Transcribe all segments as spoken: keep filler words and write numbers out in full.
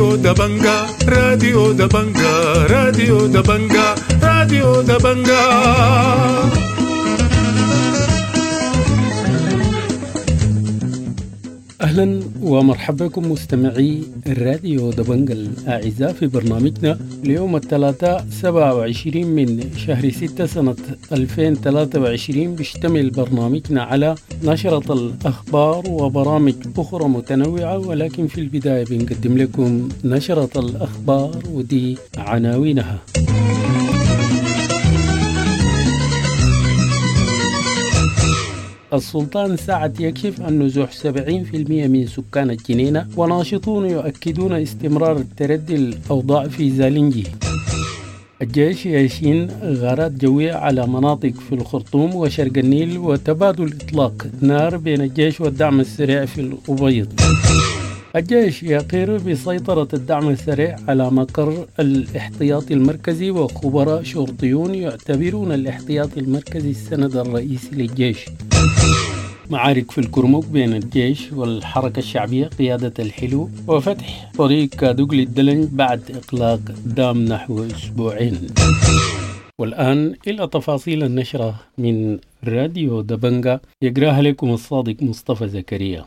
راديو دبنجا راديو دبنجا راديو دبنجا راديو دبنجا. أهلا ومرحبا بكم مستمعي الراديو دبنجا الأعزاء في برنامجنا اليوم الثلاثاء سبعة وعشرين من شهر ستة سنة ألفين وثلاثة وعشرين. بيشتمل برنامجنا على نشرة الأخبار وبرامج أخرى متنوعة، ولكن في البداية بنقدم لكم نشرة الأخبار ودي عناوينها. السلطان سعد يكشف عن نزوح سبعين بالمئة من سكان الجنينة، وناشطون يؤكدون استمرار التردي الأوضاع في زالنجي. الجيش يشين غارات جوية على مناطق في الخرطوم وشرق النيل، وتبادل إطلاق نار بين الجيش والدعم السريع في الأبيض. الجيش يقر بسيطرة الدعم السريع على مقر الاحتياطي المركزي، وخبراء شرطيون يعتبرون الاحتياطي المركزي السند الرئيسي للجيش. معارك في الكرمك بين الجيش والحركة الشعبية قيادة الحلو، وفتح طريق كادوق للدلنج بعد إغلاق دام نحو أسبوعين. والآن إلى تفاصيل النشرة من راديو دبنجا، يقراها لكم الصادق مصطفى زكريا.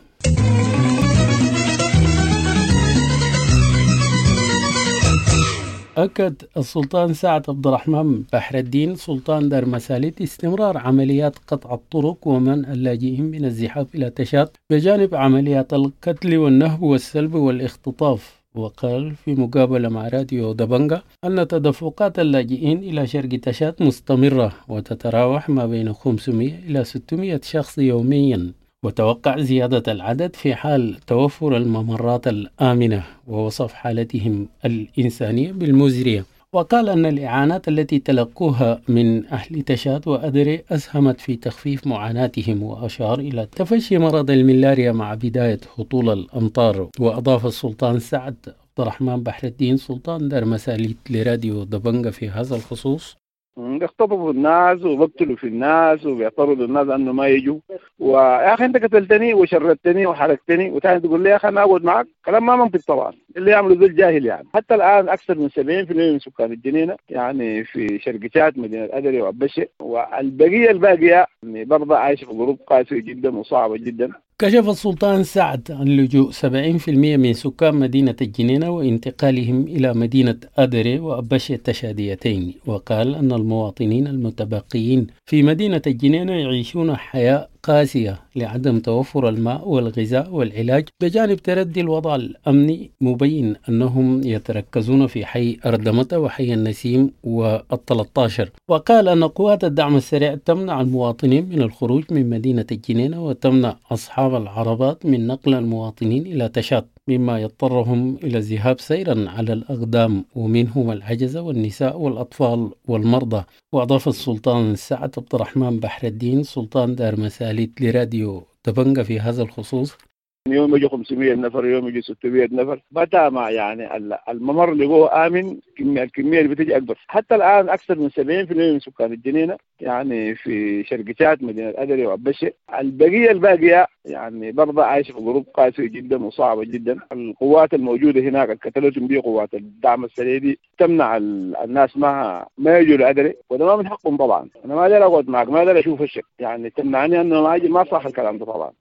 أكد السلطان سعد عبد الرحمن بحر الدين سلطان دار مساليت استمرار عمليات قطع الطرق ومنع اللاجئين من الزحاف إلى تشاد بجانب عمليات القتل والنهب والسلب والاختطاف. وقال في مقابلة مع راديو دبنجا أن تدفقات اللاجئين إلى شرق تشاد مستمرة وتتراوح ما بين خمسمئة إلى ستمئة شخص يوميا، وتوقع زيادة العدد في حال توفر الممرات الآمنة، ووصف حالتهم الإنسانية بالمزرية. وقال أن الإعانات التي تلقوها من أهل تشاد وأدري أسهمت في تخفيف معاناتهم، وأشار إلى تفشي مرض الملاريا مع بداية هطول الأمطار. وأضاف السلطان سعد عبد الرحمن بحر الدين سلطان دار مساليت لراديو دبنجا في هذا الخصوص: بيختطفوا الناس وبقتلوا في الناس وبيعترضوا الناس انه ما يجوا، ويا اخي انت قتلتني وشردتني وحرقتني وتاني تقول لي يا اخي انا اقعد معك، كلام ما منطق طبعا. اللي يعملوا ذو الجاهل يعني. حتى الان اكثر من سبعين بالمئة من سكان الجنينه يعني في شرق تشاد مدينه ادري وعبشه، والبقيه الباقيه يعني برضه عايشه في ظروف قاسيه جدا وصعبه جدا. كشف السلطان سعد عن لجوء سبعين بالمئة من سكان مدينة الجنينة وانتقالهم إلى مدينة أدري وأبشة التشاديتين، وقال أن المواطنين المتبقيين في مدينة الجنينة يعيشون حياة قاسية لعدم توفر الماء والغذاء والعلاج، بجانب تردي الوضع الأمني، مبين أنهم يتركزون في حي أردمة وحي النسيم والثلاثة عشر. وقال أن قوات الدعم السريع تمنع المواطنين من الخروج من مدينة الجنينة وتمنع أصحاب العربات من نقل المواطنين إلى تشاد، مما يضطرهم إلى الذهاب سيرا على الأقدام، ومنهم العجزة والنساء والأطفال والمرضى. وأضاف السلطان سعد عبد الرحمن بحر الدين سلطان دار مساليت لراديو دبنجا في هذا الخصوص: يوم يجي خمسمئة نفر، يوم يجي ستمئة نفر، متى ما يعني الممر اللي جوه آمن الكمية اللي بتجي أكبر. حتى الآن أكثر من سبعين بالمئة من سكان الجنينة يعني في شرق تشاد مدينة أدري وعبشة، البقية الباقية يعني برضه عايشة في ظروف قاسية جدا وصعبة جدا. القوات الموجودة هناك قتلتهم دي قوات الدعم السريع دي تمنع الناس ما ما يجوا لأدري، وده ما من حقهم طبعا. أنا ما أقدر أقعد معك، ما أقدر أشوف الشك، يعني تمنعني أنه ما أجي، ما صح الكلام ده طبعا.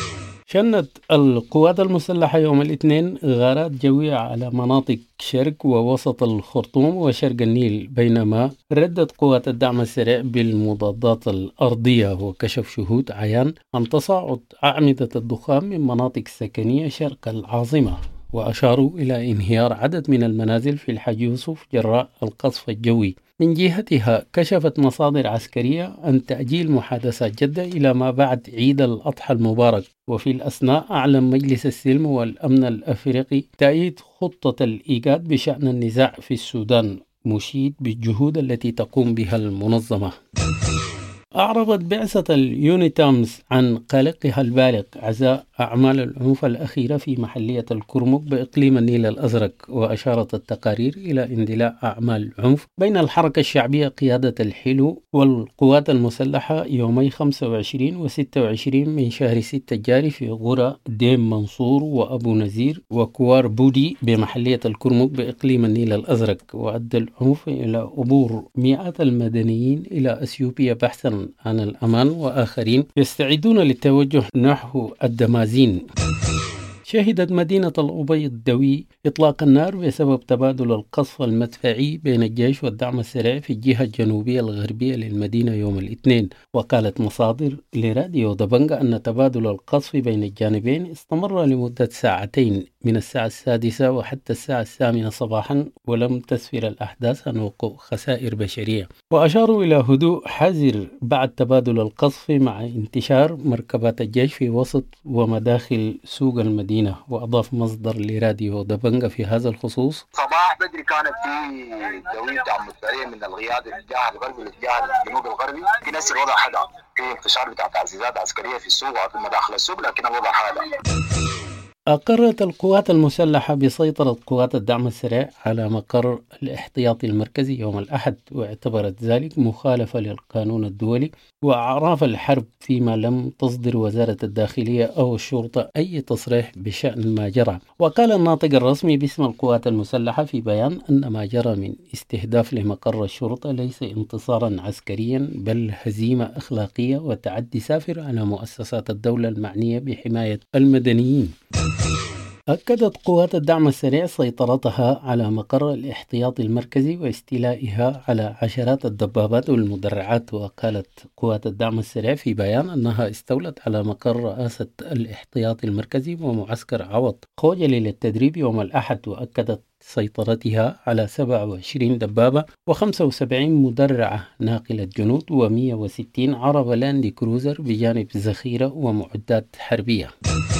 شنت القوات المسلحة يوم الاثنين غارات جوية على مناطق شرق ووسط الخرطوم وشرق النيل، بينما ردت قوات الدعم السريع بالمضادات الأرضية. وكشف شهود عيان عن تصاعد أعمدة الدخان من مناطق سكنية شرق العاصمة، وأشاروا إلى انهيار عدد من المنازل في الحاج يوسف جراء القصف الجوي. من جهتها كشفت مصادر عسكرية عن تأجيل محادثات جدة إلى ما بعد عيد الأضحى المبارك. وفي الأثناء أعلن مجلس السلم والأمن الأفريقي تأييد خطة الإيجاد بشأن النزاع في السودان، مشيد بالجهود التي تقوم بها المنظمة. أعربت بعثة اليونيتامز عن قلقها البالغ عزاء أعمال العنف الأخيرة في محلية الكرمك بإقليم النيل الأزرق، وأشارت التقارير إلى اندلاع أعمال عنف بين الحركة الشعبية قيادة الحلو والقوات المسلحة يومي خمسة وعشرين و ستة وعشرين من شهر ستة الجاري في غرة ديم منصور وأبو نزير وكوار بودي بمحلية الكرمك بإقليم النيل الأزرق، وأدى العنف إلى عبور مئات المدنيين إلى أثيوبيا بحثا عن الأمان، وآخرين يستعدون للتوجه نحو الدمازين. شهدت مدينة الأبيض الدوي إطلاق النار بسبب تبادل القصف المدفعي بين الجيش والدعم السريع في الجهة الجنوبية الغربية للمدينة يوم الاثنين. وقالت مصادر لراديو دبنجة أن تبادل القصف بين الجانبين استمر لمدة ساعتين من الساعة السادسة وحتى الساعة الثامنة صباحا، ولم تسفر الأحداث عن وقوع خسائر بشرية. وأشاروا إلى هدوء حذر بعد تبادل القصف مع انتشار مركبات الجيش في وسط ومداخل سوق المدينة. وأضاف مصدر لراديو دبنجة في هذا الخصوص: صباح بدري كانت في دوية دعم مدفعية من القيادة الاتجاه الغربي للاتجاه الجنوب الغربي، في نفس الوضع حدا، في انتشار بتاع تعزيزات عسكرية في السوق وفي مداخل السوق، لكن الوضع حدا. أقرت القوات المسلحة بسيطرة قوات الدعم السريع على مقر الاحتياطي المركزي يوم الأحد، واعتبرت ذلك مخالفة للقانون الدولي وأعراف الحرب، فيما لم تصدر وزارة الداخلية أو الشرطة أي تصريح بشأن ما جرى. وقال الناطق الرسمي باسم القوات المسلحة في بيان أن ما جرى من استهداف لمقر الشرطة ليس انتصارا عسكريا، بل هزيمة أخلاقية وتعدي سافر على مؤسسات الدولة المعنية بحماية المدنيين. أكدت قوات الدعم السريع سيطرتها على مقر الاحتياطي المركزي واستيلائها على عشرات الدبابات والمدرعات. وقالت قوات الدعم السريع في بيان أنها استولت على مقر رئاسة الاحتياطي المركزي ومعسكر عوض خوجلي للتدريب يوم الأحد، وأكدت سيطرتها على سبعة وعشرين دبابة وخمسة وسبعين مدرعة ناقلة جنود ومئة وستين عربة لاند كروزر بجانب ذخيرة ومعدات حربية.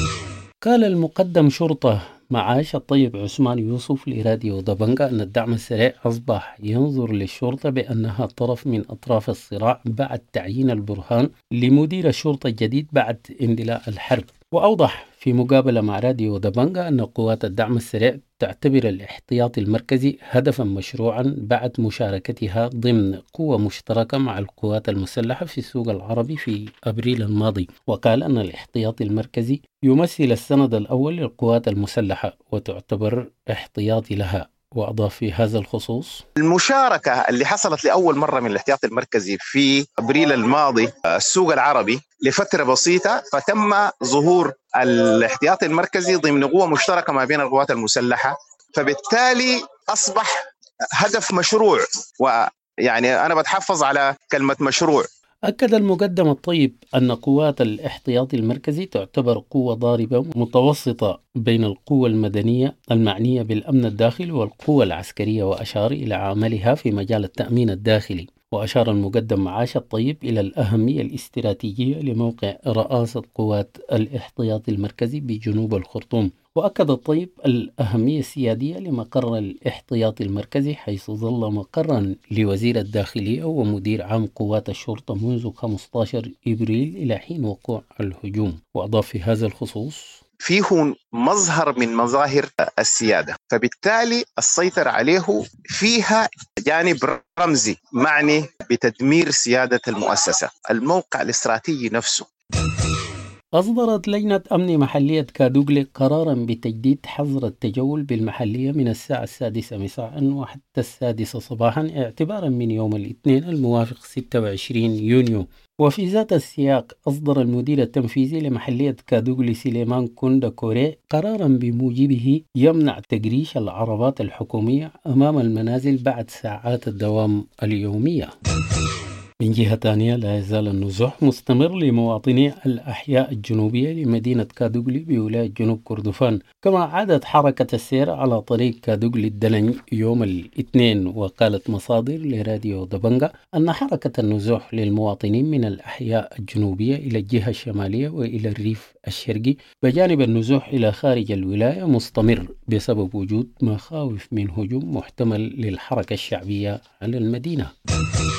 قال المقدم شرطة معاش الطيب عثمان يوسف لراديو دبنجة أن الدعم السريع أصبح ينظر للشرطة بأنها طرف من أطراف الصراع بعد تعيين البرهان لمدير الشرطة الجديد بعد اندلاع الحرب. وأوضح في مقابلة مع راديو دبنجة أن قوات الدعم السريع تعتبر الاحتياطي المركزي هدفا مشروعا بعد مشاركتها ضمن قوة مشتركة مع القوات المسلحة في السوق العربي في أبريل الماضي. وقال أن الاحتياطي المركزي يمثل السند الأول للقوات المسلحة وتعتبر احتياطي لها. وأضاف في هذا الخصوص: المشاركة اللي حصلت لأول مرة من الاحتياطي المركزي في أبريل الماضي السوق العربي لفترة بسيطة، فتم ظهور الاحتياطي المركزي ضمن قوة مشتركة ما بين القوات المسلحة، فبالتالي أصبح هدف مشروع. ويعني أنا بتحفظ على كلمة مشروع. أكد المقدم الطيب أن قوات الاحتياطي المركزي تعتبر قوة ضاربة متوسطة بين القوة المدنية المعنية بالأمن الداخلي والقوة العسكرية، وأشار إلى عملها في مجال التأمين الداخلي. وأشار المقدم معاش الطيب إلى الأهمية الاستراتيجية لموقع رئاسة قوات الاحتياطي المركزي بجنوب الخرطوم. وأكد الطيب الأهمية السيادية لمقر الاحتياطي المركزي، حيث ظل مقرا لوزير الداخلية ومدير عام قوات الشرطة منذ خمسة عشر إبريل إلى حين وقوع الهجوم. وأضاف في هذا الخصوص: فيه مظهر من مظاهر السيادة، فبالتالي السيطرة عليه فيها جانب رمزي معني بتدمير سيادة المؤسسة. الموقع الاستراتيجي نفسه. أصدرت لجنة أمن محلية كادوغلي قرارا بتجديد حظر التجول بالمحلية من الساعة السادسة مساء وحتى السادسة صباحا اعتبارا من يوم الاثنين الموافق ستة وعشرين يونيو. وفي ذات السياق أصدر المدير التنفيذي لمحلية كادوغلي سليمان كوندا كوري قرارا بموجبه يمنع تجريش العربات الحكومية أمام المنازل بعد ساعات الدوام اليومية. من جهة ثانية، لا يزال النزوح مستمر لمواطني الأحياء الجنوبية لمدينة كادوغلي بولاية جنوب كردفان، كما عادت حركة السير على طريق كادوغلي الدلنج يوم الاثنين. وقالت مصادر لراديو دبنجة أن حركة النزوح للمواطنين من الأحياء الجنوبية إلى الجهة الشمالية وإلى الريف الشرقي بجانب النزوح إلى خارج الولاية مستمر بسبب وجود مخاوف من هجوم محتمل للحركة الشعبية على المدينة.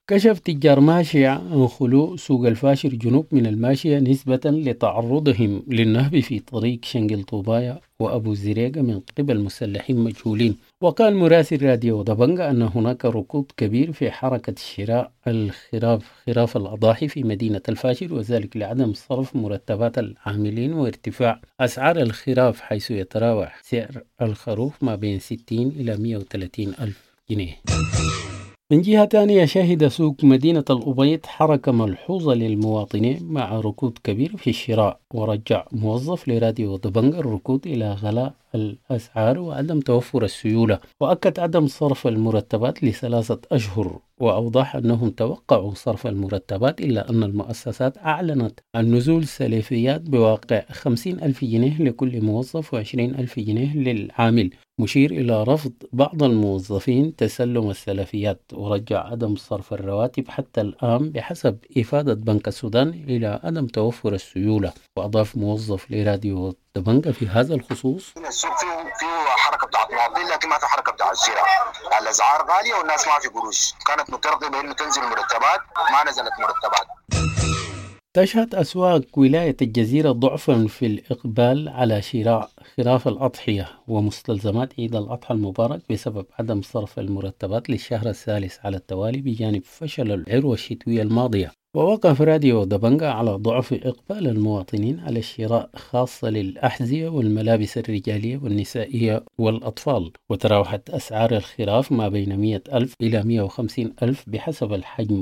كشف تجار ماشية عن خلو سوق الفاشر جنوب من الماشية نسبة لتعرضهم للنهب في طريق شنقل طوبايا وأبو زريقة من قبل مسلحين مجهولين. وقال مراسل راديو دبنجة أن هناك ركود كبير في حركة شراء الخراف خراف الأضاحي في مدينة الفاشر، وذلك لعدم صرف مرتبات العاملين وارتفاع أسعار الخراف، حيث يتراوح سعر الخروف ما بين ستين إلى مئة وثلاثين ألف جنيه. من جهة تانية، شهد سوق مدينة الأبيض حركة ملحوظة للمواطنين مع ركود كبير في الشراء. ورجع موظف لراديو دبنجة الركود إلى غلاء الأسعار وعدم توفر السيولة، وأكد عدم صرف المرتبات لثلاثة أشهر، وأوضح أنهم توقعوا صرف المرتبات إلا أن المؤسسات أعلنت عن نزول سلفيات بواقع خمسين ألف جنيه لكل موظف وعشرين ألف جنيه للعامل، مشير إلى رفض بعض الموظفين تسلم السلفيات. ورجع عدم صرف الرواتب حتى الآن بحسب إفادة بنك السودان إلى عدم توفر السيولة. وأضاف موظف لراديو دبنجة في هذا الخصوص: السوق فيه فيه حركه بتاعت مواطنين، لكن ما في حركه بتاعت الشراء. الاسعار غاليه والناس ما في قروش، كانت مترقبه انه تنزل مرتبات، ما نزلت مرتبات. تشهد أسواق ولاية الجزيرة ضعفا في الإقبال على شراء خراف الأضحية ومستلزمات عيد الأضحى المبارك بسبب عدم صرف المرتبات للشهر الثالث على التوالي بجانب فشل العروة الشتوية الماضية. ووقف راديو دبنجة على ضعف إقبال المواطنين على الشراء، خاصة للأحذية والملابس الرجالية والنسائية والأطفال. وتراوحت أسعار الخراف ما بين مئة ألف إلى مئة وخمسين ألف بحسب الحجم.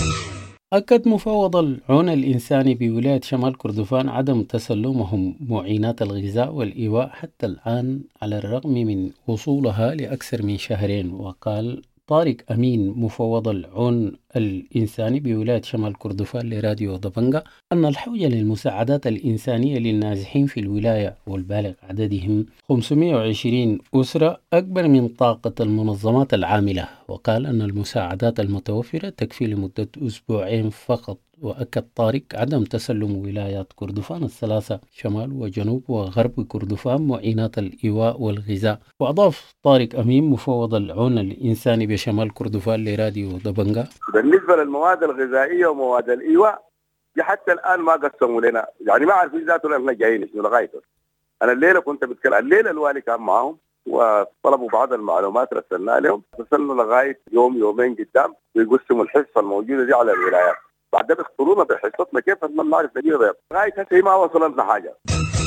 أكد مفوض العون الإنساني بولاية شمال كردفان عدم تسلمهم معينات الغذاء والإيواء حتى الآن على الرغم من وصولها لأكثر من شهرين. وقال طارق أمين مفوض العون الإنساني بولاية شمال كردفان لراديو دبنجة أن الحوجة للمساعدات الإنسانية للنازحين في الولاية والبالغ عددهم خمسمئة وعشرين أسرة أكبر من طاقة المنظمات العاملة. وقال أن المساعدات المتوفرة تكفي لمدة أسبوعين فقط. وأكد طارق عدم تسلم ولايات كردفان الثلاثة شمال وجنوب وغرب كردفان معينات الإيواء والغذاء. وأضاف طارق أمين مفوض العون الإنساني بشمال كردفان لراديو دبنجة: بالنسبة للمواد الغذائية ومواد الإيواء حتى الآن ما قسموا لنا، يعني ما عارفين ذاته لنا جايين شنو لغايته. أنا الليلة كنت بتكلم، الليلة الوالي كان معهم وطلبوا بعض المعلومات رسلنا لهم، وصلنا لغاية يوم يومين قدام ويقسموا الحصة الموجودة دي على الولايات، بعدين بيختارونا بحصتنا كيف ما نعرف نجيبها. لغاية هسه ما وصلنا حاجة.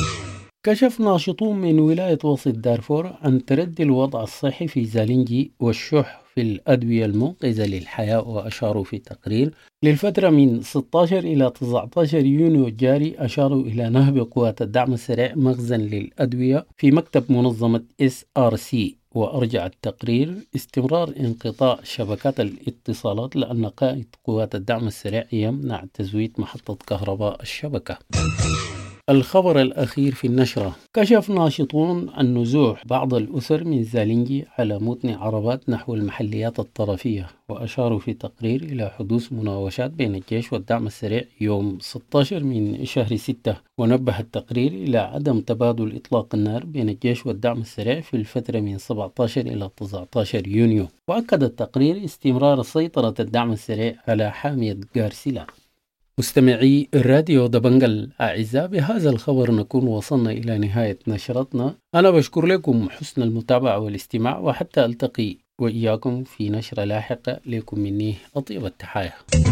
كشف ناشطون من ولاية وسط دارفور عن تردي الوضع الصحي في زالنجي والشح في الأدوية المنقذة للحياة. وأشاروا في تقرير للفترة من ستة عشر إلى تسعة عشر يونيو الجاري، أشاروا إلى نهب قوات الدعم السريع مخزن للأدوية في مكتب منظمة إس آر سي. وأرجع التقرير استمرار انقطاع شبكات الاتصالات لأن قائد قوات الدعم السريع يمنع تزويد محطة كهرباء الشبكة. الخبر الأخير في النشرة: كشف ناشطون عن نزوح بعض الأسر من زالنجي على متن عربات نحو المحليات الطرفية. وأشاروا في تقرير إلى حدوث مناوشات بين الجيش والدعم السريع يوم ستة عشر من شهر ستة. ونبه التقرير إلى عدم تبادل إطلاق النار بين الجيش والدعم السريع في الفترة من سبعة عشر إلى تسعة عشر يونيو. وأكد التقرير استمرار سيطرة الدعم السريع على حامية غارسيلا. مستمعي الراديو دبنجة الأعزاء، بهذا الخبر نكون وصلنا إلى نهاية نشرتنا. أنا بشكر لكم حسن المتابعة والاستماع، وحتى ألتقي وإياكم في نشرة لاحقة. لكم مني أطيب التحايا.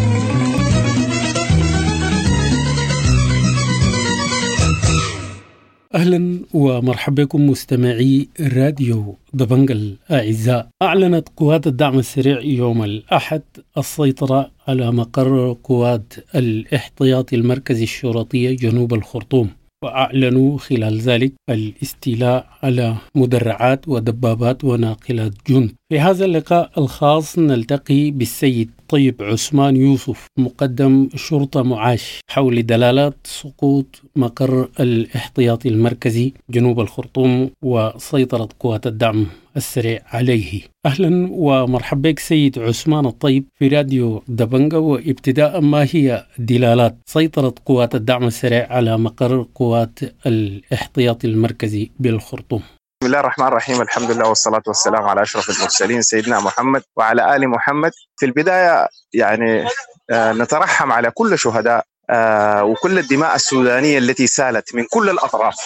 أهلا ومرحبا بكم مستمعي الراديو دبنجة الأعزاء. أعلنت قوات الدعم السريع يوم الأحد السيطرة على مقر قوات الاحتياطي المركزي الشرطية جنوب الخرطوم، وأعلنوا خلال ذلك الاستيلاء على مدرعات ودبابات وناقلات جند. في هذا اللقاء الخاص نلتقي بالسيد طيب عثمان يوسف مقدم شرطة معاش حول دلالات سقوط مقر الاحتياطي المركزي جنوب الخرطوم وسيطرة قوات الدعم السريع عليه. أهلا ومرحبا بك سيد عثمان الطيب في راديو دبنجة. وابتداء، ما هي دلالات سيطرة قوات الدعم السريع على مقر قوات الاحتياطي المركزي بالخرطوم؟ بسم الله الرحمن الرحيم، الحمد لله والصلاة والسلام على أشرف المرسلين سيدنا محمد وعلى آل محمد. في البداية يعني آه نترحم على كل شهداء آه وكل الدماء السودانية التي سالت من كل الأطراف،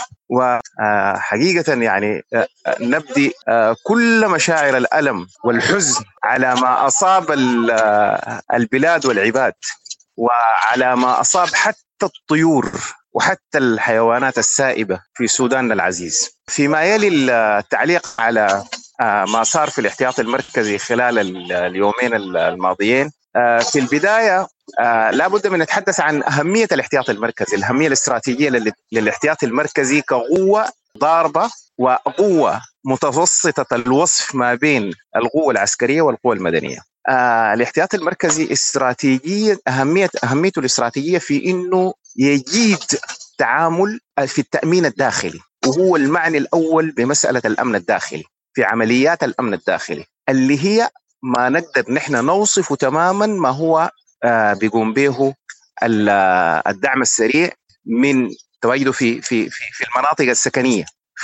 وحقيقة يعني آه نبدي آه كل مشاعر الألم والحزن على ما أصاب البلاد والعباد، وعلى ما أصاب حتى الطيور وحتى الحيوانات السائبة في سوداننا العزيز. فيما يلي التعليق على ما صار في الاحتياط المركزي خلال اليومين الماضيين، في البداية لابد من نتحدث عن أهمية الاحتياط المركزي، الأهمية الاستراتيجية للاحتياط المركزي كقوة ضاربة وقوة متوسطة الوصف ما بين القوة العسكرية والقوة المدنية. آه الاحتياط المركزي استراتيجيا أهمية أهميته الاستراتيجية في إنه يجيد تعامل في التأمين الداخلي، وهو المعني الأول بمسألة الأمن الداخلي، في عمليات الأمن الداخلي اللي هي ما نقدر نحن نوصف تماما ما هو آه بيقوم به الدعم السريع من تواجده في في في في المناطق السكنية.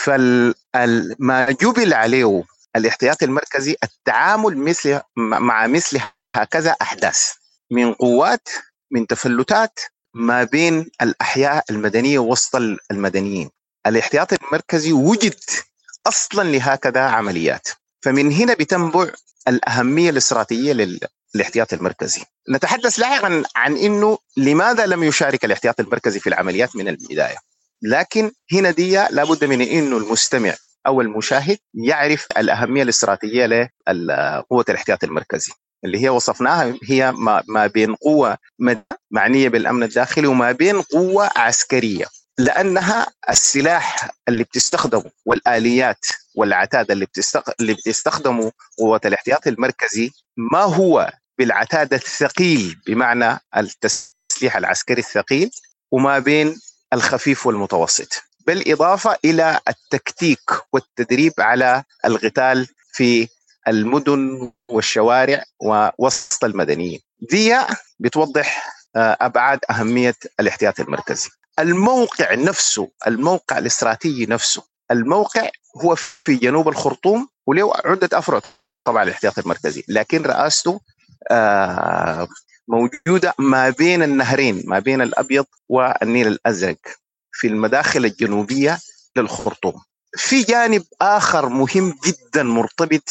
فما جبل عليه الاحتياط المركزي التعامل مثل مع مثل هكذا أحداث من قوات، من تفلتات ما بين الأحياء المدنية وسط المدنيين. الاحتياط المركزي وجد أصلا لهكذا عمليات، فمن هنا بتنبع الأهمية الاستراتيجية للاحتياط المركزي. نتحدث لاحقا عن إنه لماذا لم يشارك الاحتياط المركزي في العمليات من البداية، لكن هنا دي لابد من إنه المستمع أو المشاهد يعرف الأهمية الاستراتيجية لقوة الاحتياط المركزي اللي هي وصفناها، هي ما بين قوة معنية بالأمن الداخلي وما بين قوة عسكرية، لأنها السلاح اللي بتستخدمه والآليات والعتاد اللي اللي بتستخدمه قوة الاحتياط المركزي ما هو بالعتاد الثقيل بمعنى التسليح العسكري الثقيل، وما بين الخفيف والمتوسط، بالإضافة إلى التكتيك والتدريب على القتال في المدن والشوارع ووسط المدنيين. دي بتوضح أبعاد أهمية الاحتياط المركزي. الموقع نفسه، الموقع الاستراتيجي نفسه، الموقع هو في جنوب الخرطوم، وله عدة أفراد طبعا الاحتياط المركزي، لكن رئاسته موجودة ما بين النهرين، ما بين الأبيض والنيل الأزرق في المداخل الجنوبية للخرطوم. في جانب آخر مهم جدا مرتبط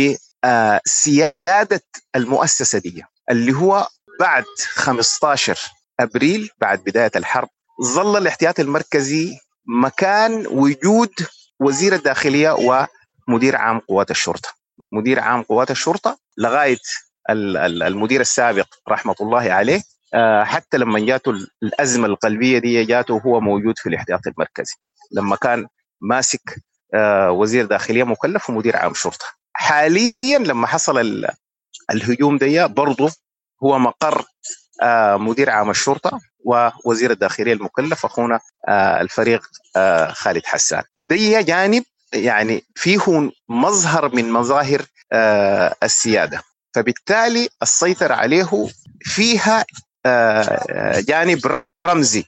بسيادة المؤسسة دي، اللي هو بعد خمسة عشر أبريل بعد بداية الحرب ظل الاحتياط المركزي مكان وجود وزير الداخلية ومدير عام قوات الشرطة. مدير عام قوات الشرطة لغاية المدير السابق رحمة الله عليه، حتى لما جاته الأزمة القلبية دي جاته هو موجود في الاحتياط المركزي لما كان ماسك وزير داخلية مكلف ومدير عام شرطة. حاليا لما حصل الهجوم دي برضه هو مقر مدير عام الشرطة ووزير الداخلية المكلف أخونا الفريق خالد حسان. دي جانب يعني فيه مظهر من مظاهر السيادة، فبالتالي السيطرة عليه فيها جانب رمزي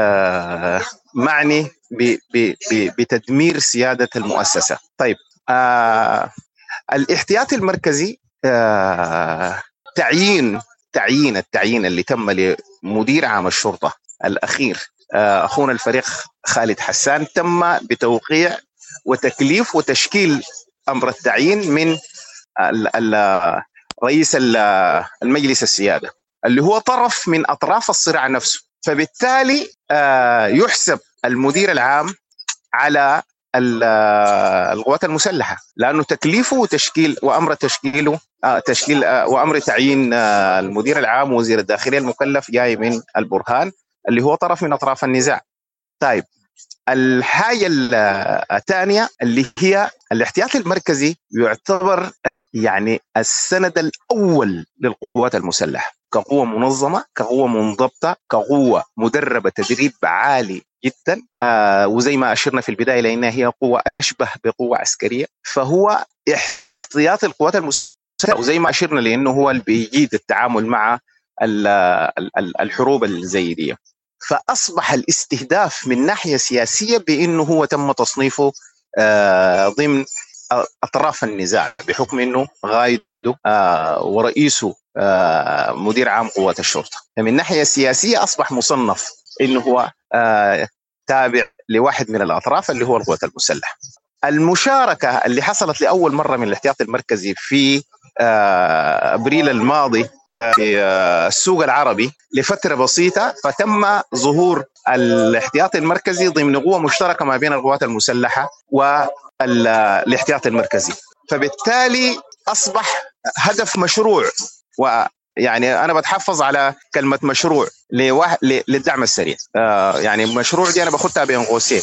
معني بتدمير سيادة المؤسسة. طيب آه الاحتياط المركزي آه تعيين تعيين التعيين اللي تم لمدير عام الشرطة الأخير آه أخونا الفريق خالد حسان تم بتوقيع وتكليف وتشكيل أمر التعيين من ال ال رئيس المجلس السيادة اللي هو طرف من أطراف الصراع نفسه. فبالتالي آه يحسب المدير العام على القوات المسلحة، لأنه تكليفه وتشكيل وأمر تشكيله آه تشكيل آه وأمر تعيين آه المدير العام ووزير الداخلية المكلف جاي من البرهان اللي هو طرف من أطراف النزاع. طيب الحاجة الثانية اللي هي الاحتياط المركزي يعتبر يعني السند الأول للقوات المسلحة كقوة منظمة، كقوة منضبطة، كقوة مدربة تدريب عالي جدا، آه وزي ما أشرنا في البداية لأنها هي قوة أشبه بقوة عسكرية، فهو احتياط القوات المسلحة، وزي ما أشرنا لأنه هو اللي بيجيد التعامل مع الحروب الزي دي. فأصبح الاستهداف من ناحية سياسية بأنه هو تم تصنيفه ضمن أطراف النزاع بحكم أنه غايته ورئيسه مدير عام قوات الشرطة. فمن الناحية السياسية أصبح مصنف أنه هو تابع لواحد من الأطراف اللي هو القوات المسلحة. المشاركة اللي حصلت لأول مرة من الاحتياطي المركزي في أبريل الماضي في السوق العربي لفترة بسيطة، فتم ظهور الاحتياطي المركزي ضمن قوة مشتركة ما بين القوات المسلحة والاحتياطي المركزي، فبالتالي أصبح هدف مشروع. ويعني أنا بتحفظ على كلمة مشروع للدعم السريع، يعني مشروع دي أنا بخدها بين قوسين.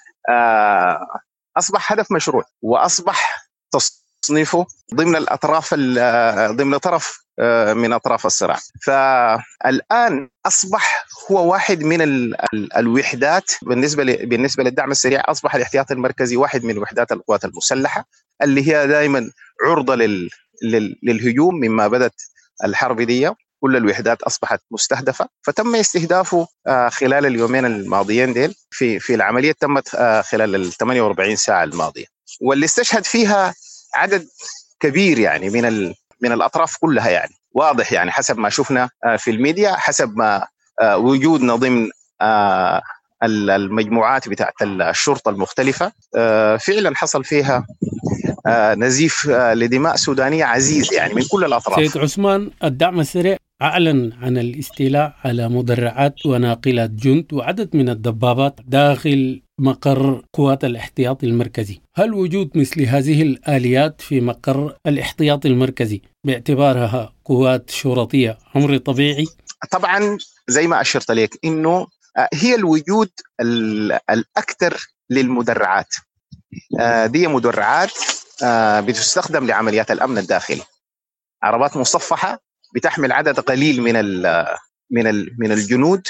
أصبح هدف مشروع وأصبح تصنيفه ضمن الأطراف ضمن طرف من أطراف الصراع. فالآن أصبح هو واحد من ال ال الوحدات بالنسبة بالنسبة للدعم السريع. أصبح الاحتياطي المركزي واحد من وحدات القوات المسلحة اللي هي دائما عرضة لل لل للهجوم. مما بدت الحرب دي كل الوحدات أصبحت مستهدفة، فتم استهدافه خلال اليومين الماضيين ديل في في العملية تمت خلال ال ثمانية وأربعين ساعة الماضية، واللي استشهد فيها عدد كبير يعني من ال من الأطراف كلها، يعني واضح يعني حسب ما شفنا في الميديا، حسب ما وجودنا ضمن المجموعات بتاعت الشرطة المختلفة. فعلا حصل فيها نزيف لدماء سودانية عزيز يعني من كل الأطراف. سيد عثمان، الدعم السريع أعلن عن الاستيلاء على مدرعات وناقلات جند وعدد من الدبابات داخل مقر قوات الاحتياطي المركزي. هل وجود مثل هذه الآليات في مقر الاحتياطي المركزي باعتبارها قوات شرطية أمر طبيعي؟ طبعا زي ما أشرت لك إنه هي الوجود الأكثر للمدرعات. دي مدرعات بتستخدم لعمليات الأمن الداخلي، عربات مصفحة بتحمل عدد قليل من ال من ال من الجنود،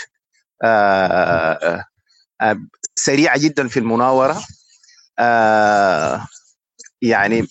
سريعة جدا في المناورة. يعني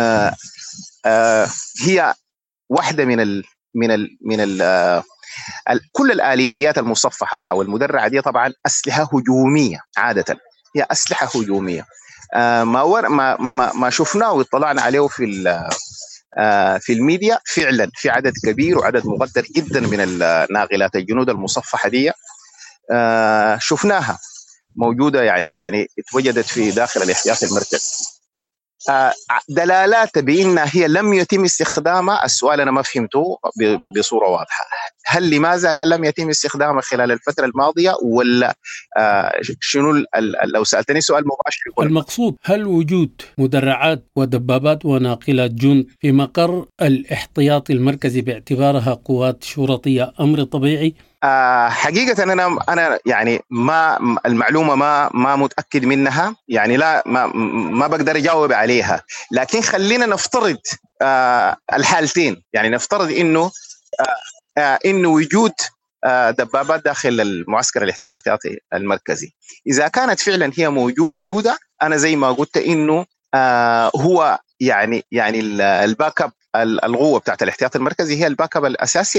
هي واحدة من ال من ال من ال كل الآليات المصفحة والمدرعة دي طبعا أسلحة هجومية، عادة هي أسلحة هجومية. ما ور ما ما, ما شفناه واطلعنا عليه في في الميديا، فعلا في عدد كبير وعدد مقدر جدا من الناقلات الجنود المصفحة دي شفناها موجودة، يعني اتوجدت في داخل الاحتياطي المركزي. دلالات بأنها هي لم يتم استخدامها، السؤال أنا ما فهمته بصورة واضحة. هل لماذا لم يتم استخدامها خلال الفترة الماضية، ولا شنو؟ لو سألتني سؤال مباشر المقصود هل وجود مدرعات ودبابات وناقلات جند في مقر الاحتياطي المركزي باعتبارها قوات شرطية أمر طبيعي؟ أه حقيقة أنا أنا يعني ما المعلومة ما ما متأكد منها، يعني لا ما ما بقدر أجاوب عليها، لكن خلينا نفترض أه الحالتين. يعني نفترض إنه أه أه إنه وجود أه دبابات داخل المعسكر الاحتياطي المركزي، إذا كانت فعلا هي موجودة، أنا زي ما قلت إنه أه هو يعني يعني الباك اب القوة بتاعت الاحتياط المركزي هي الباك اب الأساسي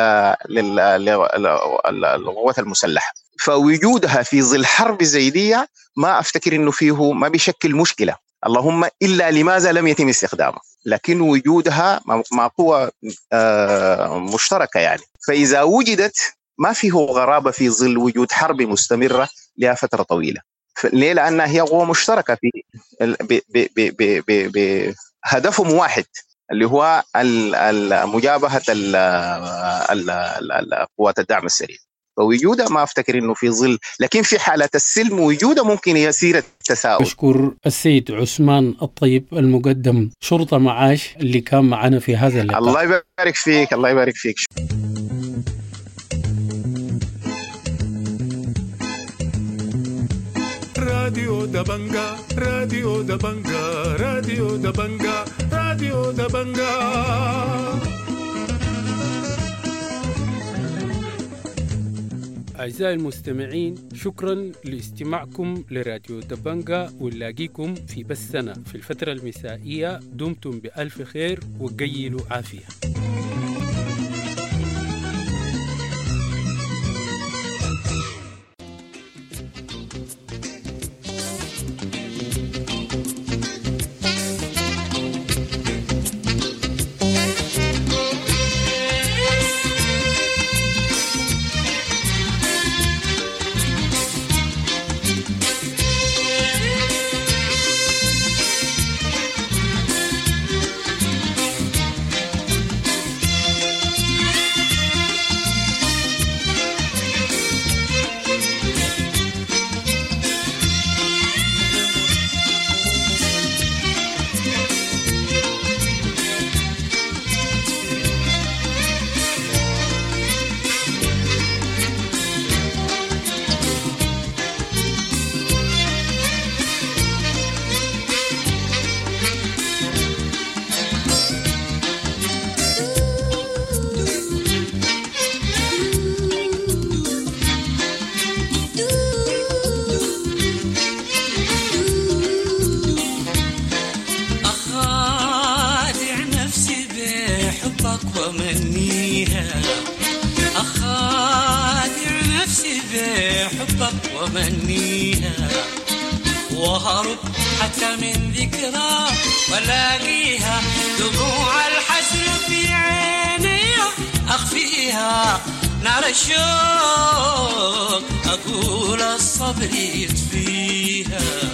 للقوات المسلحة. فوجودها في ظل حرب زي دي ما أفتكر إنه فيه ما بيشكل مشكلة، اللهم إلا لماذا لم يتم استخدامها. لكن وجودها مع قوة مشتركة يعني، فإذا وجدت ما فيه غرابة في ظل وجود حرب مستمرة لها فترة طويلة. ليه؟ لأنها هي قوة مشتركة في بهدفهم واحد اللي هو مجابهة قوات الدعم السريع. فوجودها ما أفتكر إنه في ظل، لكن في حالة السلم وجودها ممكن يصير التساؤل. أشكر السيد عثمان الطيب المقدم شرطة معاش اللي كان معنا في هذا اللقاء. الله يبارك فيك، الله يبارك فيك. راديو دبنجا راديو دبنجا راديو دبنجا راديو دبنجا. أعزائي المستمعين، شكرا لاستماعكم لراديو دبنجا، ونلاقيكم في بثنا في الفترة المسائية. دمتم بألف خير وقيلوا عافية. حبك ومنيها وهرب حتى من ذكرى ولاقيها دموع الحزن في عيني أخفيها نار الشوق أقول الصبر يطفيها